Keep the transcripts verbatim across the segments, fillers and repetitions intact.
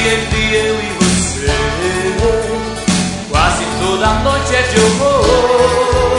entre eu e você, quase toda noite é de horror.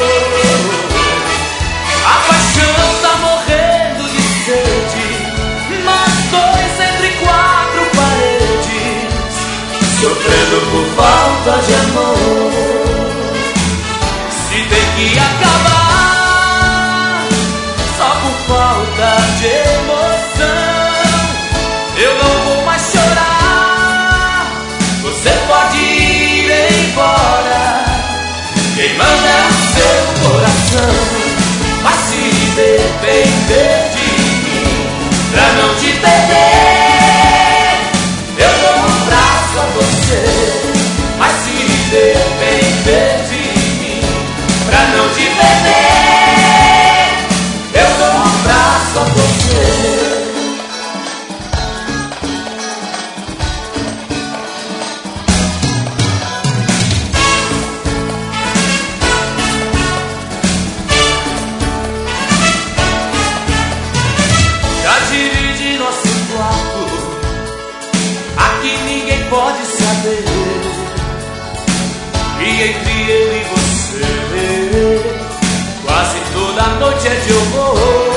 A paixão tá morrendo de sede, nós dois entre quatro paredes, sofrendo por falta de amor. Se tem que acabar só por falta de emoção, eu não vou mais chorar, você pode ir embora. Quem manda é o seu coração, mas se depender de mim, pra não te perder, eu dou um braço a você. Mas se depender de mim, pra não te perder, eu dou um braço a você. Divide nosso quarto, aqui ninguém pode saber. E entre eu e você, quase toda noite é de horror.